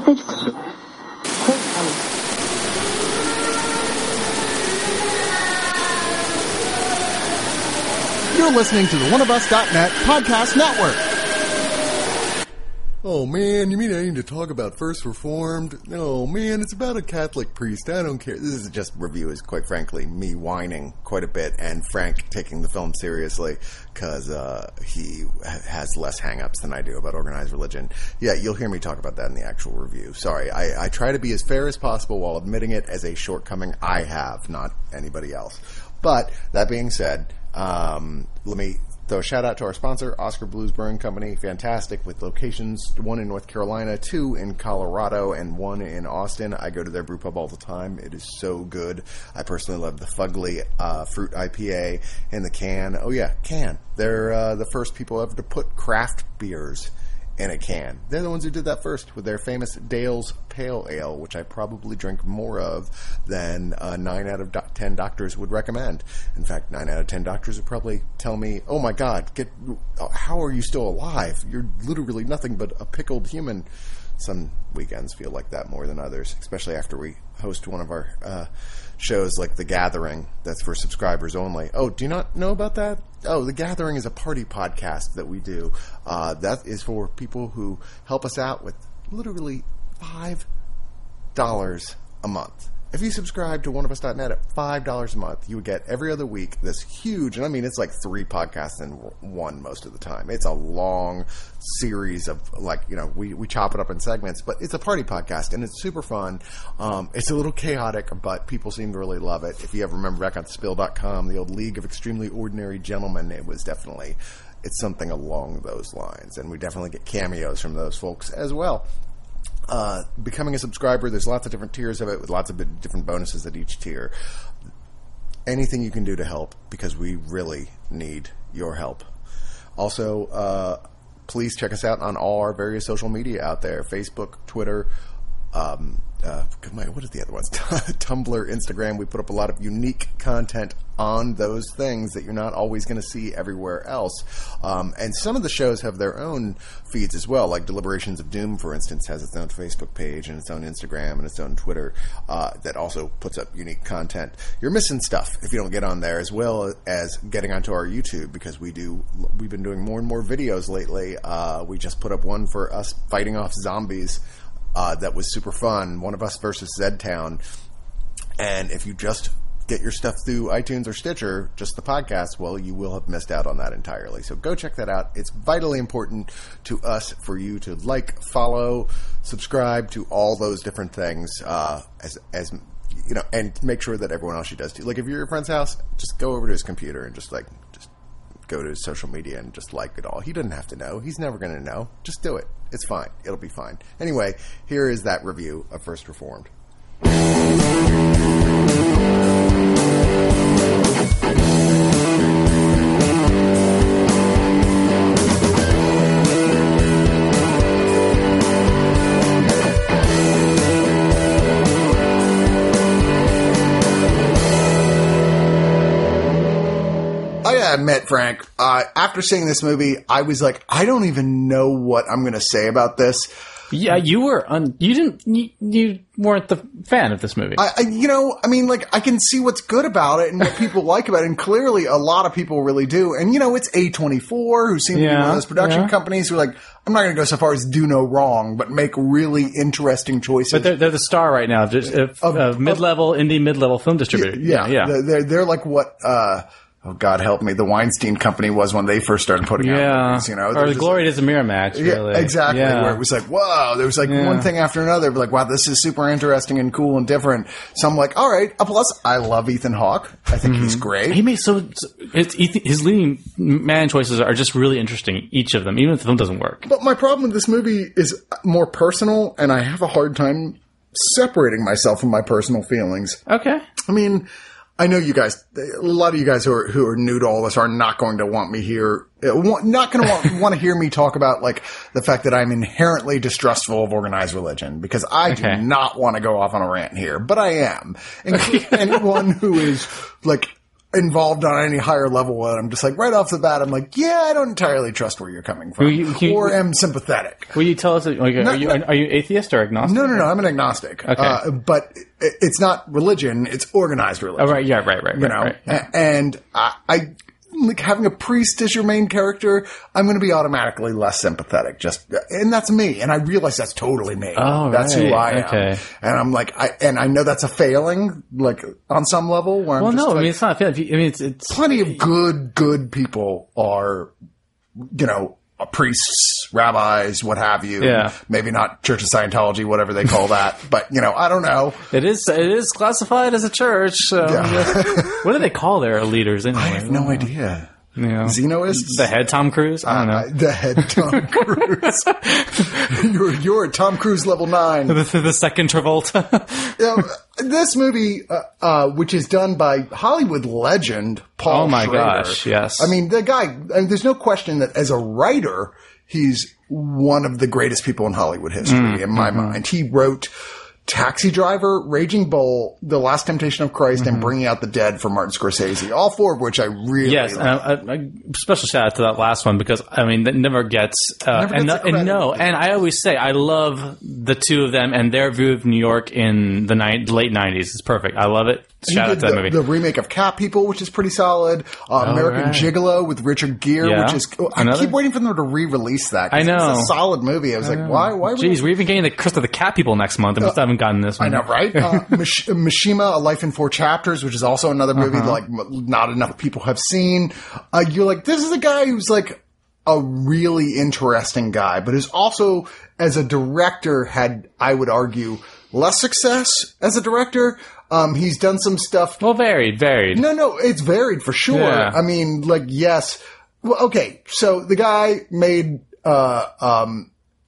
You're listening to the OneOfUs.net podcast network. Oh man, you mean I need to talk about First Reformed? No man, it's about a Catholic priest. I don't care. This is just review is quite frankly me whining quite a bit and Frank taking the film seriously because he has less hang-ups than I do about organized religion. Yeah, you'll hear me talk about that in the actual review. Sorry, I try to be as fair as possible while admitting it as a shortcoming I have, not anybody else. But that being said, let me throw a shout out to our sponsor, Oscar Blues Brewing Company. Fantastic, with locations, one in North Carolina, 2 in Colorado, and 1 in Austin. I go to their brew pub all the time. It is so good. I personally love the Fugly Fruit IPA in the can. Oh yeah, can. They're the first people ever to put craft beers in a can. They're the ones who did that first with their famous Dale's Pale Ale, which I probably drink more of than 9 out of 10 doctors would recommend. In fact, 9 out of 10 doctors would probably tell me, oh my God, how are you still alive? You're literally nothing but a pickled human. Some weekends feel like that more than others, especially after we host one of our shows like The Gathering that's for subscribers only. Oh, do you not know about that? Oh, The Gathering is a party podcast that we do. That is for people who help us out with literally $5 a month. If you subscribe to OneOfUs.net at $5 a month, you would get every other week this huge, and I mean, it's like 3 podcasts in one most of the time. It's a long series of, like, you know, we chop it up in segments, but it's a party podcast, and it's super fun. It's a little chaotic, but people seem to really love it. If you ever remember back on Spill.com, the old League of Extremely Ordinary Gentlemen, it's something along those lines, and we definitely get cameos from those folks as well. Becoming a subscriber, there's lots of different tiers of it with lots of different bonuses at each tier. Anything you can do to help, because we really need your help. Also, please check us out on all our various social media out there. Facebook, Twitter, what are the other ones? Tumblr, Instagram. We put up a lot of unique content on those things that you're not always going to see everywhere else. And some of the shows have their own feeds as well, like Deliberations of Doom, for instance, has its own Facebook page and its own Instagram and its own Twitter that also puts up unique content. You're missing stuff if you don't get on there, as well as getting onto our YouTube, because we've been doing more and more videos lately. We just put up one for us fighting off zombies. That was super fun. One of Us versus Z-Town. And if you just get your stuff through iTunes or Stitcher, just the podcast, well, you will have missed out on that entirely. So go check that out. It's vitally important to us for you to like, follow, subscribe to all those different things, as you know, and make sure that everyone else does too. Like, if you're at your friend's house, just go over to his computer and just go to his social media and just like it all. He doesn't have to know. He's never going to know. Just do it. It's fine. It'll be fine. Anyway, here is that review of First Reformed. I admit, Frank, after seeing this movie, I was like, I don't even know what I'm going to say about this. Yeah, you weren't the fan of this movie. I can see what's good about it and what people like about it, and clearly a lot of people really do. And, it's A24, who seem to be one of those production companies who are like, I'm not going to go so far as do no wrong, but make really interesting choices. But they're the star right now of mid-level, indie mid-level film distributor. Yeah. They're like what... oh, God help me, the Weinstein Company was when they first started putting out movies, Or the Glory Days of Miramax, really. Yeah, exactly. Yeah. Where it was like, whoa, there was one thing after another. Like, wow, this is super interesting and cool and different. So I'm like, all right. Plus, I love Ethan Hawke. I think he's great. He made his leading man choices are just really interesting, each of them, even if the film doesn't work. But my problem with this movie is more personal, and I have a hard time separating myself from my personal feelings. Okay. I mean... I know you guys, a lot of you guys who are new to all this are not going to want me here, not going to want to hear me talk about, like, the fact that I'm inherently distrustful of organized religion, because I do not want to go off on a rant here, but I am. And one who is, like, involved on any higher level, and I'm just like, right off the bat, I'm like, yeah, I don't entirely trust where you're coming from, or am sympathetic. Will you tell us? Are you atheist or agnostic? No, I'm an agnostic. Okay. But it's not religion; it's organized religion. Oh, right, yeah, right. You know, right. And I like having a priest as your main character. I'm going to be automatically less sympathetic. And that's me. And I realize that's totally me. Oh, that's who I am. Okay. And I'm like, I know that's a failing, like on some level. Where I'm just no, like, I mean it's not a failing. I mean it's plenty of good people are, you know, priests, rabbis, what have you. Yeah. Maybe not Church of Scientology, whatever they call that. But, you know, I don't know. It is classified as a church. So what do they call their leaders anyway? I have no idea. You know, Xenoists? the head Tom Cruise? I don't know. The head Tom Cruise. you're at Tom Cruise level 9. the second Travolta. This movie, which is done by Hollywood legend Paul Oh my Schrader. gosh, yes. I mean, the guy, there's no question that as a writer, he's one of the greatest people in Hollywood history, in my mind. He wrote Taxi Driver, Raging Bull, The Last Temptation of Christ, and Bringing Out the Dead for Martin Scorsese. All four of which I really Yes, like. and a special shout out to that last one because I mean that never gets and I always say I love the two of them and their view of New York in the late 90s. It's perfect. I love it. Shout out to that movie. The remake of Cat People, which is pretty solid. American Gigolo with Richard Gere, which is... I keep waiting for them to re-release that. I know. It's a solid movie. I was like, why? Jeez, we're even getting the Curse of the Cat People next month, and we still haven't gotten this one. I know, right? Mishima, A Life in 4 Chapters, which is also another movie that like not enough people have seen. You're like, this is a guy who's like a really interesting guy, but who's also, as a director, had, I would argue, less success as a director. He's done some stuff. Well, varied. No, it's varied for sure. Yeah. I mean, like, yes. Well, okay. So the guy made, oh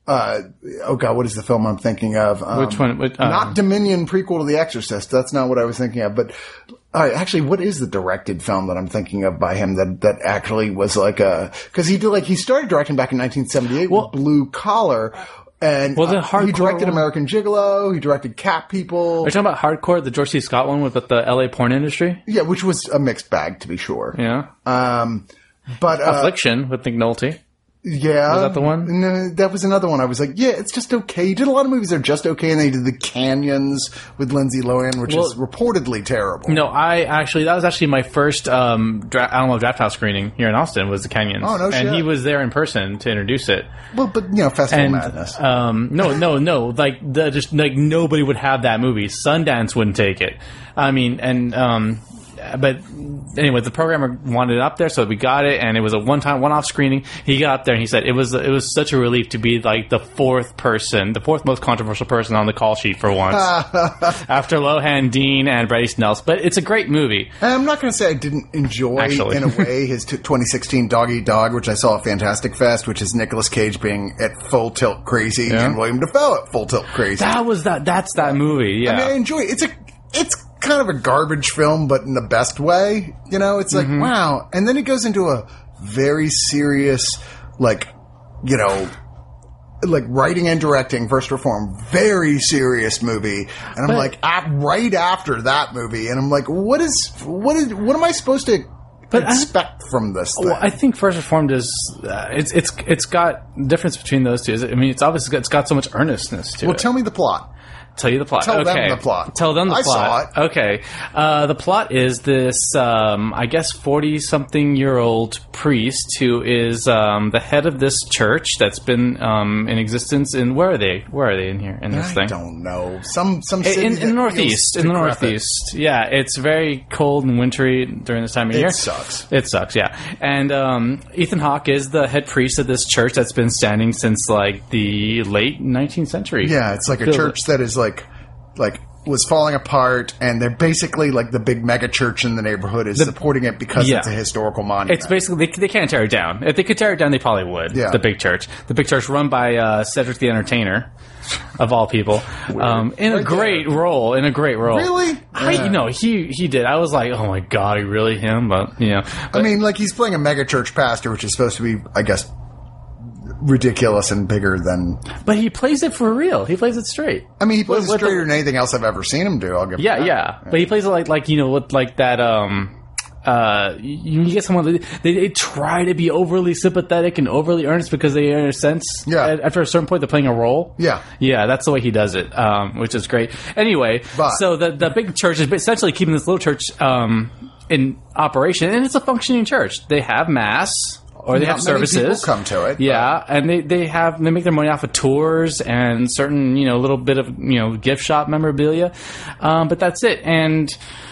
God, what is the film I'm thinking of? Which one? Not Dominion prequel to The Exorcist. That's not what I was thinking of. But actually, what is the directed film that I'm thinking of by him that actually was like because he started directing back in 1978 with Blue Collar. And he directed American Gigolo. He directed Cat People. Are you talking about Hardcore, the George C. Scott one with the LA porn industry? Yeah, which was a mixed bag, to be sure. Yeah. But Affliction with Nick Nolte. Yeah. Was that the one? No, that was another one. I was like, yeah, it's just okay. He did a lot of movies that are just okay, and they did The Canyons with Lindsay Lohan, which is reportedly terrible. No, that was actually my first Alamo Drafthouse screening here in Austin was The Canyons. Oh, no shit. And he was there in person to introduce it. Well, but, you know, Festival Madness. No. Like, nobody would have that movie. Sundance wouldn't take it. I mean, but anyway, the programmer wanted it up there, so we got it, and it was a one-off screening. He got up there and he said it was such a relief to be like the fourth most controversial person on the call sheet for once, after Lohan, Dean, and Brady Snells. But it's a great movie. And I'm not going to say I didn't enjoy, in a way, his 2016 Dog Eat Dog, which I saw at Fantastic Fest, which is Nicolas Cage being at full tilt crazy and William Dafoe at full tilt crazy. That's that movie. Yeah, I mean, I enjoy it. It's kind of a garbage film, but in the best way. You know, it's like, wow. And then it goes into a very serious, like, you know, like writing and directing, First Reform, very serious movie. And I'm like, right after that movie, and I'm like, what am I supposed to expect from this thing? Well, I think First Reformed is it's got difference between those two. I mean, it's got so much earnestness to it. Well, tell me the plot. Tell you the plot. Tell them the plot. Tell them the plot. I saw it. Okay. The plot is this, I guess, 40-something-year-old priest who is the head of this church that's been in existence in... Where are they? Where are they in here, in this thing? I don't know. Some city in the Northeast. In the Northeast. Yeah, it's very cold and wintry during this time of year. It sucks. It sucks, yeah. And Ethan Hawke is the head priest of this church that's been standing since, like, the late 19th century. Yeah, it's like a church that is like was falling apart, and they're basically like the big mega church in the neighborhood is supporting it because it's a historical monument. It's basically they can't tear it down. If they could tear it down, they probably would. Yeah. The big church run by Cedric the Entertainer, of all people, in a great role. Really? He did. I was like, oh my god, really him? But you know, I mean, like he's playing a mega church pastor, which is supposed to be, I guess, ridiculous and bigger than... But he plays it for real. He plays it straight. I mean, he plays it straighter than anything else I've ever seen him do. I'll give him that. Yeah. But he plays it like you know, with like that, you get someone they try to be overly sympathetic and overly earnest because they, in a sense, after a certain point, they're playing a role. Yeah, that's the way he does it, which is great. Anyway, so the big church is essentially keeping this little church in operation, and it's a functioning church. They have mass. Or they have services. People come to it. And they make their money off of tours and certain, little bit of, gift shop memorabilia. But that's it. And,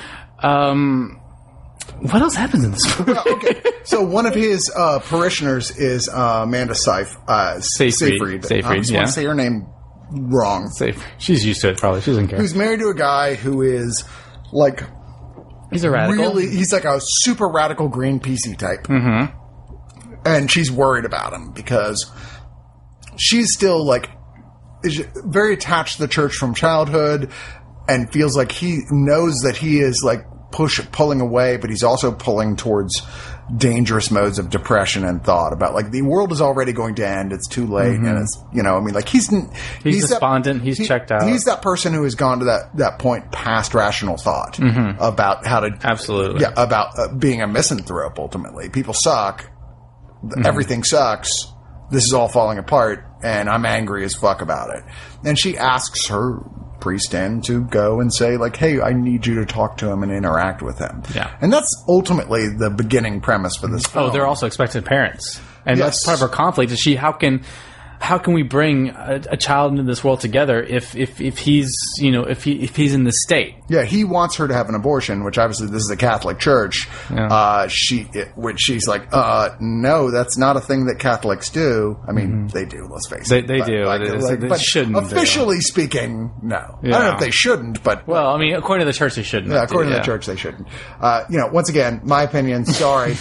what else happens in this movie? Well, okay. So one of his parishioners is Amanda Seyfried. I just want to say her name wrong. Seyfried. She's used to it, probably. She doesn't care. Who's married to a guy who is like... He's a radical. He's like a super radical Greenpeace-y type. Mm-hmm. And she's worried about him because she's still is very attached to the church from childhood and feels like he knows that he is pulling away, but he's also pulling towards dangerous modes of depression and thought about the world is already going to end. It's too late. And it's, he's despondent. He's checked out. He's that person who has gone to that point past rational thought about how to, absolutely. Yeah. About being a misanthrope. Ultimately, people suck. Everything sucks. This is all falling apart, and I'm angry as fuck about it. And she asks her priest in to go and say, hey, I need you to talk to him and interact with him. Yeah. And that's ultimately the beginning premise for this film. Oh, they're also expected parents. And that's part of her conflict. Is how can we bring a child into this world together if he's if he's in the state? Yeah, he wants her to have an abortion, which obviously this is a Catholic church. Yeah. She's like, no, that's not a thing that Catholics do. I mean, they do. Let's face it. They do. They shouldn't. Officially speaking, no. Yeah. I don't know if they shouldn't, but according to the church, they shouldn't. Yeah, according to the church, they shouldn't. Once again, my opinion. Sorry.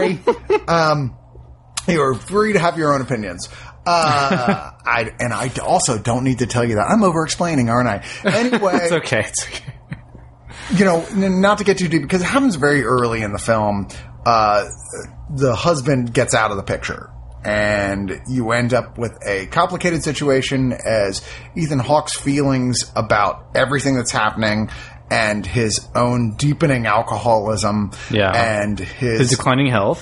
You're free to have your own opinions. I also don't need to tell you that. I'm over-explaining, aren't I? Anyway. It's okay. Not to get too deep, because it happens very early in the film. The husband gets out of the picture. And you end up with a complicated situation as Ethan Hawke's feelings about everything that's happening and his own deepening alcoholism. Yeah. And his declining health.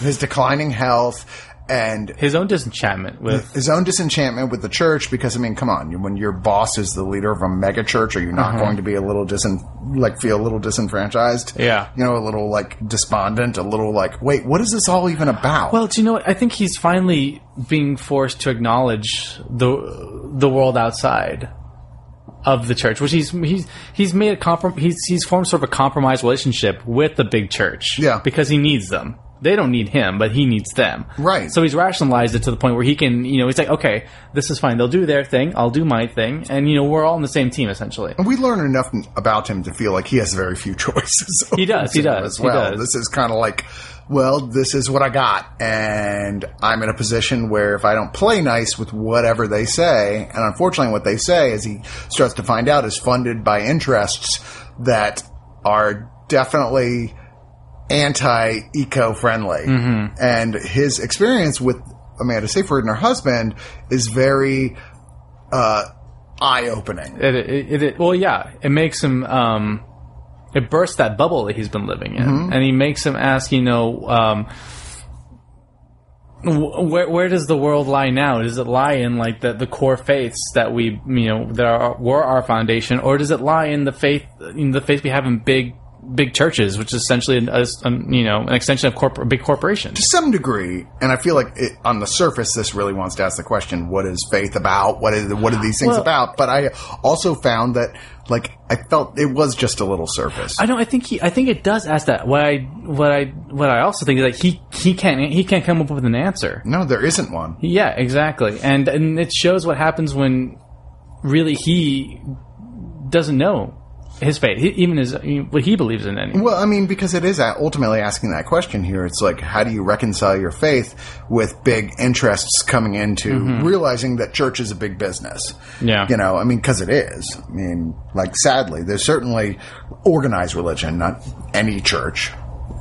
And his own disenchantment with the church, because come on, when your boss is the leader of a mega church, are you not going to be a little feel a little disenfranchised? Yeah, a little despondent, a little wait, what is this all even about? Well, do you know what? I think he's finally being forced to acknowledge the world outside of the church, which he's made he's formed sort of a compromised relationship with the big church, because he needs them. They don't need him, but he needs them. Right. So he's rationalized it to the point where he can, he's like, okay, this is fine. They'll do their thing. I'll do my thing. And, we're all on the same team, essentially. And we learn enough about him to feel like he has very few choices. He does. As well. This is kind of this is what I got. And I'm in a position where if I don't play nice with whatever they say, and unfortunately what they say, as he starts to find out, is funded by interests that are definitely anti-eco-friendly. And his experience with Amanda Seyfried and her husband is very eye-opening. It makes him it bursts that bubble that he's been living in, and he makes him ask, where does the world lie now? Does it lie in the core faiths that we were our foundation, or does it lie in the faith we have in big churches, which is essentially an extension of big corporations? To some degree, and I feel like on the surface, this really wants to ask the question: what is faith about? What are these things about? But I also found that, I felt it was just a little surface. I think it does ask that. What I also think is that he can't come up with an answer. No, there isn't one. Yeah, exactly, and it shows what happens when really he doesn't know his faith, even what he believes in. Anyway. Well, because it is ultimately asking that question here. It's how do you reconcile your faith with big interests coming into realizing that church is a big business? Yeah. Because it is. Sadly, there's certainly organized religion, not any church.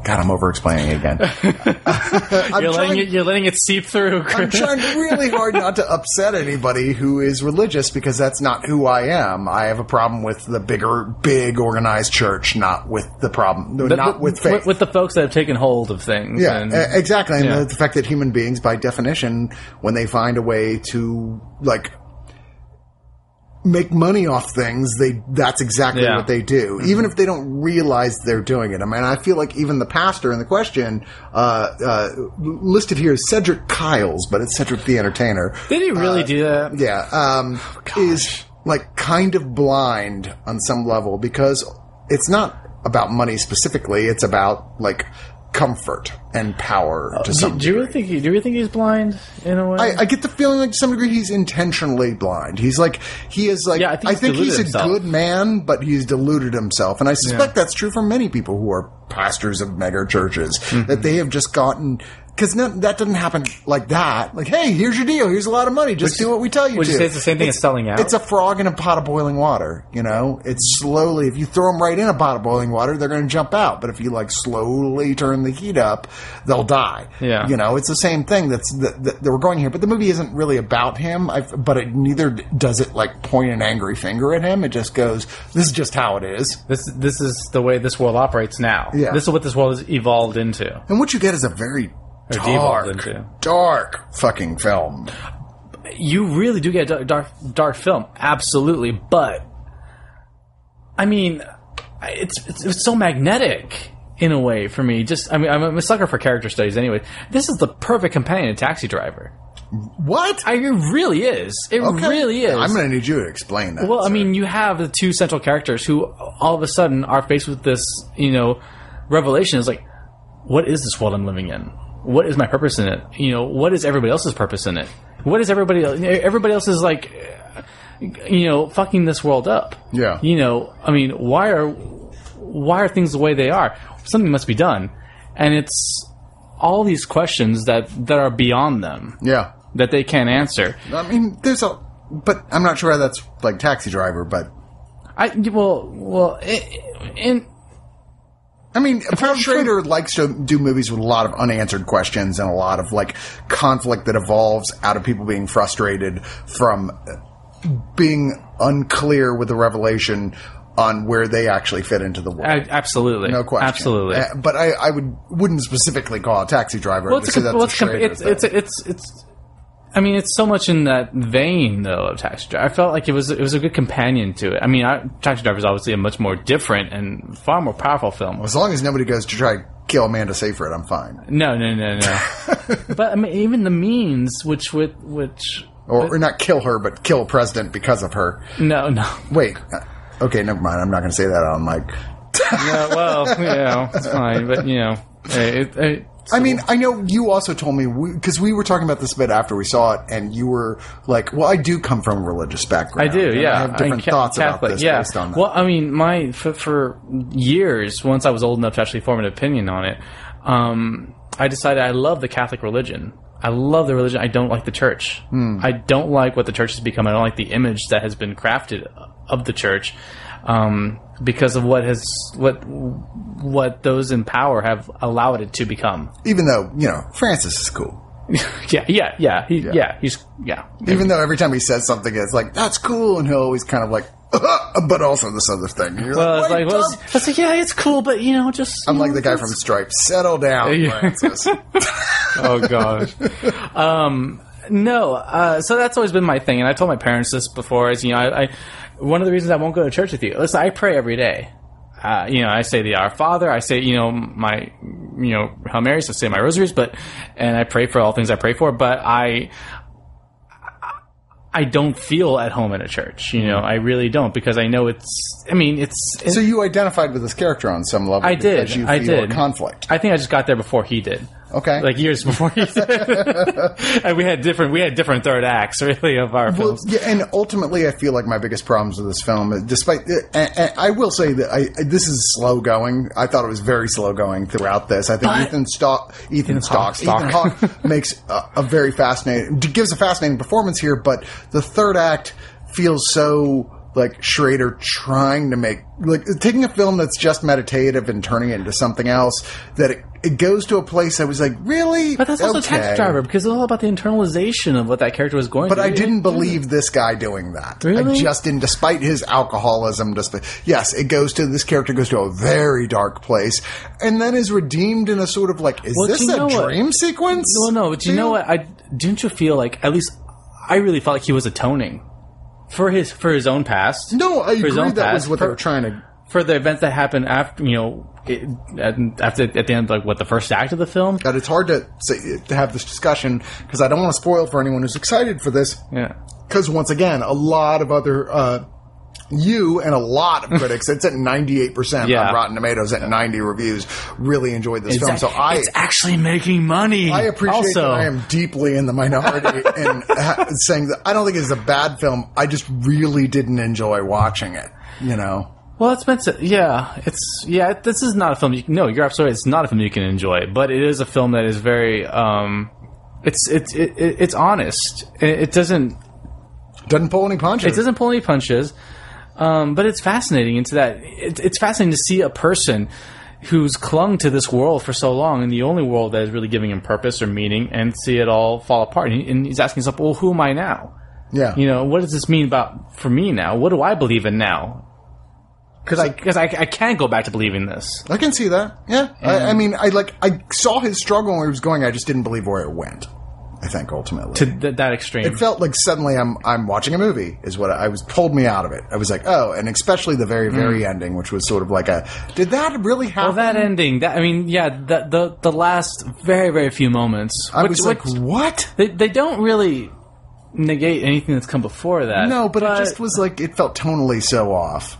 God, I'm over-explaining it again. You're letting it seep through. I'm trying really hard not to upset anybody who is religious because that's not who I am. I have a problem with the big organized church, not with the problem, not with faith. With the folks that have taken hold of things. Yeah, and, exactly. And the fact that human beings, by definition, when they find a way to, like, make money off things, that's exactly what they do, even if they don't realize they're doing it. I mean, I feel like even the pastor in the question listed here is Cedric Kyles, but it's Cedric the Entertainer. Did he really do that? Yeah. Is like kind of blind on some level because it's not about money specifically. It's about like comfort and power to some do you really think he's blind in a way? I get the feeling like to some degree he's intentionally blind. He's like, he is like, I think he's a good man, but he's deluded himself. And I suspect that's true for many people who are pastors of mega churches, that they have just gotten, because that doesn't happen like that. Like, hey, here's your deal. Here's a lot of money. Just do what we tell you to. Would you say it's the same thing as selling out? It's a frog in a pot of boiling water, you know? It's slowly, if you throw them right in a pot of boiling water, they're going to jump out. But if you, like, slowly turn the heat up, they'll die. Yeah. You know, it's the same thing that we're going here. But the movie isn't really about him, but neither does it, like, point an angry finger at him. It just goes, this is just how it is. This is the way this world operates now. Yeah. This is what this world has evolved into. And what you get is a very dark fucking film. You really do get a dark film, absolutely. But I mean, it's so magnetic in a way for me. I'm a sucker for character studies anyway. This is the perfect companion to Taxi Driver. What? It really is. It really is. I'm going to need you to explain that. Well, I mean, you have the two central characters who all of a sudden are faced with this, revelation. Is like, what is this world I'm living in? What is my purpose in it? What is everybody else's purpose in it? What is everybody else is like, fucking this world up. Yeah. I mean, why are things the way they are? Something must be done. And it's all these questions that are beyond them. Yeah. That they can't answer. I mean, but I'm not sure how that's like Taxi Driver, but I mean, Paul Schrader likes to do movies with a lot of unanswered questions and a lot of, like, conflict that evolves out of people being frustrated from being unclear with the revelation on where they actually fit into the world. Absolutely. No question. Absolutely. But I wouldn't specifically call it Taxi Driver. Well, I mean, it's so much in that vein, though, of Taxi Driver. I felt like it was a good companion to it. I mean, Taxi Driver is obviously a much more different and far more powerful film. As long as nobody goes to try to kill Amanda Seyfried, I'm fine. No. But I mean, even the means, or not kill her, but kill a president because of her. No. Wait. Okay, never mind. I'm not going to say that on mic. Yeah, well, it's fine, but I mean, I know you also told me, because we were talking about this a bit after we saw it, and you were like, well, I do come from a religious background. I do, yeah. I have different thoughts Catholic, about this based on that. Well, I mean, for years, once I was old enough to actually form an opinion on it, I decided I love the Catholic religion. I love the religion. I don't like the church. I don't like what the church has become. I don't like the image that has been crafted of the church. Because of what those in power have allowed it to become. Even though, Francis is cool. Yeah. He's Even though every time he says something, it's like, that's cool, and he'll always kind of like, but also this other thing. And you're it's like, yeah, it's cool, but just. I'm like the guy from Stripes. Settle down, Francis. Oh gosh. No. So that's always been my thing, and I told my parents this before. Is one of the reasons I won't go to church with you. Listen, I pray every day. I say the Our Father. I say, my, Hail Marys. I say my rosaries, and I pray for all things I pray for. But I don't feel at home in a church. I really don't, because I know it's. So you identified with this character on some level. I did. Because you feel a conflict. I think I just got there before he did. Okay. Like years before he did. And we had different third acts, really, of our films. Yeah, and ultimately, I feel like my biggest problems with this film, despite, and I will say that this is slow going. I thought it was very slow going throughout this. I think Ethan Hawke makes a very fascinating, gives a fascinating performance here, but the third act feels so like Schrader trying to make, like, taking a film that's just meditative and turning it into something else, that it goes to a place I was like, really? But that's also okay. Taxi Driver, because it's all about the internalization of what that character was going through. But I didn't believe this guy doing that. Really? I just didn't, despite his alcoholism. Yes, this character goes to a very dark place, and then is redeemed in a sort of like, is this a dream sequence? Well, no, but you know what? Didn't you feel like, at least I really felt like he was atoning for his own past. No, I agree that was what they were trying to... For the events that happened after, at the end, like, what, the first act of the film? But it's hard to have this discussion, because I don't want to spoil for anyone who's excited for this. Yeah. Because, once again, a lot of other... you and a lot of critics, it's at 98% on Rotten Tomatoes, at 90 reviews, really enjoyed this film. So it's actually making money. I appreciate that I am deeply in the minority in saying that I don't think it's a bad film. I just really didn't enjoy watching it, you know? Well, it's meant to, this is not a film you're absolutely right, it's not a film you can enjoy, but it is a film that is very, it's honest. It doesn't pull any punches. It doesn't pull any punches. But it's fascinating. It's fascinating to see a person who's clung to this world for so long, and the only world that is really giving him purpose or meaning, and see it all fall apart. And he's asking himself, well, who am I now? Yeah. What does this mean for me now? What do I believe in now? Because I can't go back to believing this. I can see that. Yeah. I saw his struggle where he was going. I just didn't believe where it went. I think ultimately to that extreme, it felt like suddenly I'm watching a movie is what I was pulled me out of it. I was like, oh, and especially the very ending, which was sort of like did that really happen? Well, that ending, the last very very few moments. I was like, what? They don't really negate anything that's come before that. No, but it just was like it felt tonally so off.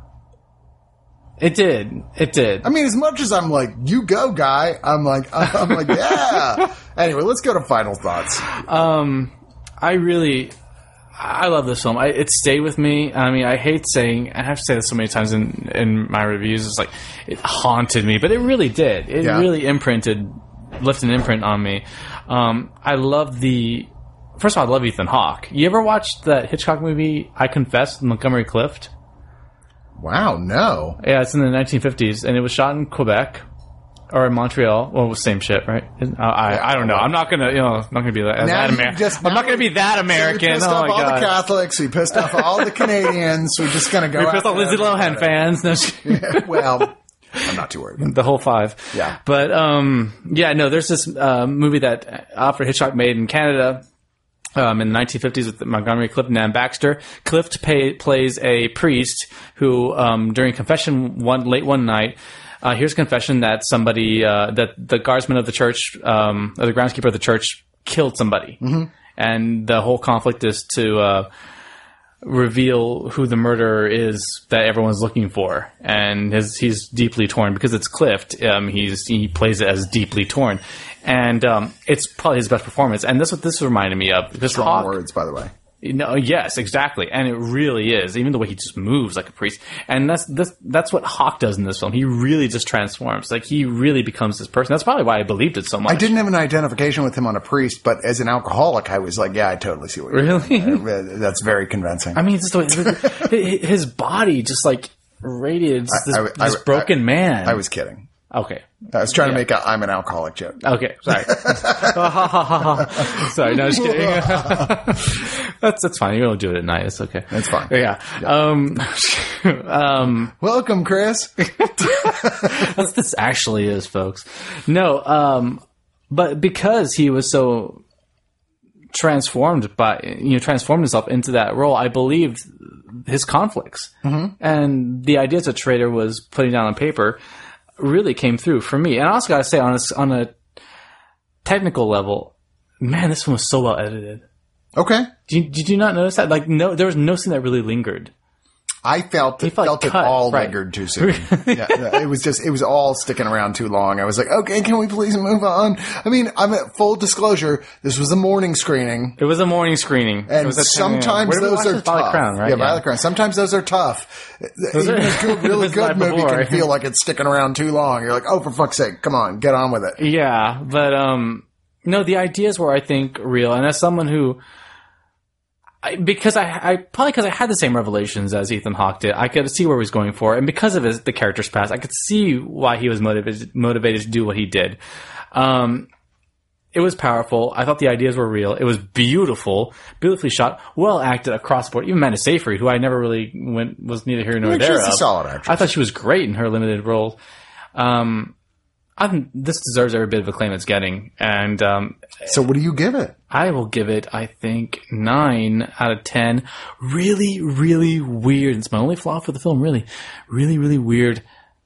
It did. I mean, as much as I'm like, you go, guy, I'm like, yeah. Anyway, let's go to final thoughts. I love this film. It stayed with me. I mean, I hate saying, I have to say this so many times in my reviews, it's like, it haunted me, but it really did. It really left an imprint on me. First of all, I love Ethan Hawke. You ever watched that Hitchcock movie, I Confess, Montgomery Clift? Wow, no. Yeah, it's in the 1950s, and it was shot in Quebec or in Montreal. Well, it was same shit, right? I don't know. I'm not gonna, not gonna be that American. I'm not gonna be that American. We pissed off all the Catholics. We pissed off all the Canadians. We're just gonna go. We pissed off Lindsay Lohan fans. No, well, I'm not too worried. The whole five. Yeah. But there's this movie that Alfred Hitchcock made in Canada. In the 1950s with Montgomery Clift and Ann Baxter. Clift plays a priest who, during confession late one night, here's a confession that somebody, that the guardsman of the church, or the groundskeeper of the church killed somebody. Mm-hmm. And the whole conflict is to, reveal who the murderer is that everyone's looking for. And he's deeply torn because it's Clift. He plays it as deeply torn. And it's probably his best performance. And that's what this reminded me of. Strong words, by the way. Yes, exactly. And it really is. Even the way he just moves like a priest. And that's what Hawke does in this film. He really just transforms. Like, he really becomes this person. That's probably why I believed it so much. I didn't have an identification with him on a priest, but as an alcoholic, I was like, yeah, I totally see what you're doing. That's very convincing. I mean, just the way, his body just, like, radiates this broken man. I was kidding. Okay. I was trying to make I'm an alcoholic joke. Okay, sorry. Sorry, no, just kidding. That's fine. You don't do it at night. It's okay. That's fine. Yeah. Welcome, Chris. That's what this actually is, folks. No, but because he was so transformed himself into that role, I believed his conflicts. Mm-hmm. And the ideas that Schrader was putting down on paper really came through for me. And I also got to say, on a technical level, man, this one was so well edited. Okay. Did you not notice that? Like, no, there was no scene that really lingered. I felt it all lingered too soon. It was all sticking around too long. I was like, okay, can we please move on? I mean, I'm at full disclosure. This was a morning screening. It was a morning screening. And sometimes those are tough. Violet Crown, right? Yeah, Violet Crown. Sometimes those are tough. Even a really good movie can feel like it's sticking around too long. You're like, oh, for fuck's sake, come on, get on with it. Yeah, but, no, the ideas were, I think, real. And as someone who, because I had the same revelations as Ethan Hawke did. I could see where he was going for, and because of the character's past, I could see why he was motivated to do what he did. It was powerful. I thought the ideas were real. It was beautiful, beautifully shot, well acted across the board. Even Amanda Seyfried, who I never really was neither here nor there. She's a solid actress. I thought she was great in her limited role. This deserves every bit of acclaim it's getting. And so what do you give it? I will give it, I think, 9 out of 10. Really, really weird. It's my only flaw for the film, really. Really, really weird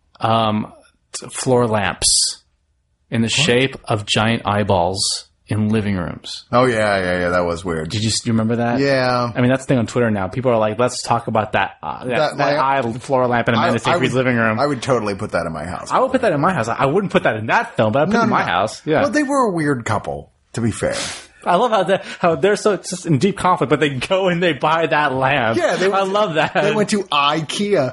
floor lamps in the shape of giant eyeballs in living rooms. Oh, yeah. That was weird. Do you remember that? Yeah. I mean, that's the thing on Twitter now. People are like, let's talk about that floor lamp in Amanda Seyfried's living room. I would totally put that in my house. I would put that in my house. I wouldn't put that in that film, but I'd put it in my house. Yeah. Well, they were a weird couple, to be fair. I love how they're so just in deep conflict, but they go and they buy that lamp. Yeah, I love that. They went to IKEA.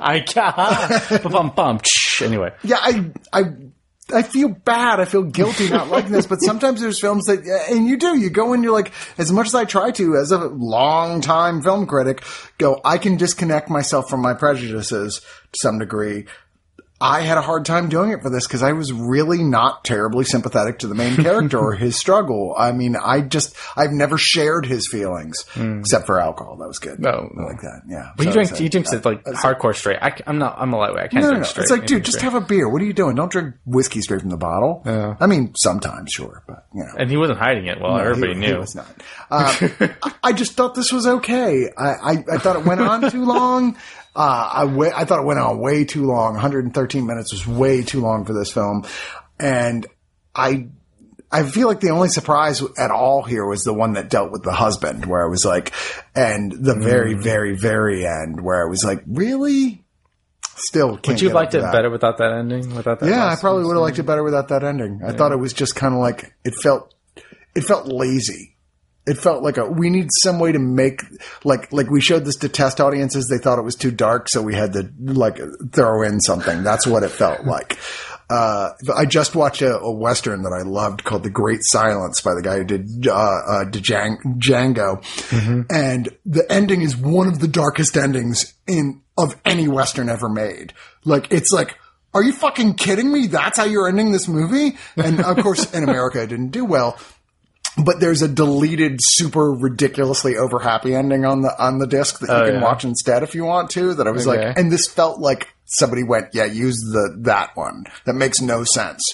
Anyway. Yeah, I feel bad. I feel guilty not liking this, but sometimes there's films that, and you go and you're like, as much as I try to, as a long-time film critic, I can disconnect myself from my prejudices to some degree. I had a hard time doing it for this because I was really not terribly sympathetic to the main character or his struggle. I mean, I've never shared his feelings except for alcohol. That was good. No, I like that. Yeah. But he drinks it like hardcore straight. I'm a lightweight. I can't drink straight. It's like, dude, just have a beer. What are you doing? Don't drink whiskey straight from the bottle. Yeah. I mean, sometimes, sure, but you know. And he wasn't hiding it. Well, everybody knew. He was not. I just thought this was okay. I thought it went on too long. I thought it went on way too long. 113 minutes was way too long for this film. And I feel like the only surprise at all here was the one that dealt with the husband, where I was like, and the very, very, very end, where I was like, really? Still can't. Would you have liked it better without that ending? Without that? Yeah, I probably would have liked it better without that ending. I thought it was just kind of like, it felt lazy. It felt like we need some way to make, like we showed this to test audiences. They thought it was too dark, so we had to, throw in something. That's what it felt like. I just watched a Western that I loved called The Great Silence by the guy who did, Django. Mm-hmm. And the ending is one of the darkest endings of any Western ever made. It's like, are you fucking kidding me? That's how you're ending this movie? And of course, in America, it didn't do well. But there's a deleted, super ridiculously over happy ending on the disc that you can watch instead if you want to. That I was like, and this felt like somebody went, use that one. That makes no sense.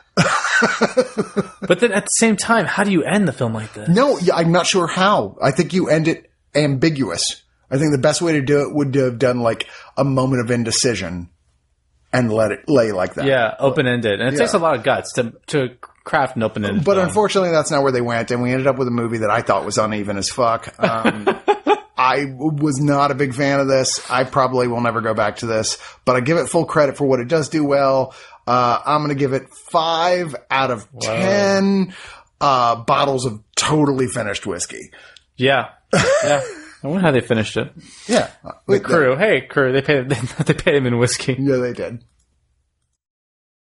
But then at the same time, how do you end the film like this? No, I'm not sure how. I think you end it ambiguous. I think the best way to do it would have done like a moment of indecision and let it lay like that. Yeah, open-ended. And it takes a lot of guts to craft an open-ended But film. Unfortunately, that's not where they went, and we ended up with a movie that I thought was uneven as fuck. I was not a big fan of this. I probably will never go back to this, but I give it full credit for what it does do well. I'm going to give it 5 out of 10 bottles of totally finished whiskey. Yeah. Yeah. I wonder how they finished it. Yeah. The crew. Hey, crew. They paid him in whiskey. Yeah, they did.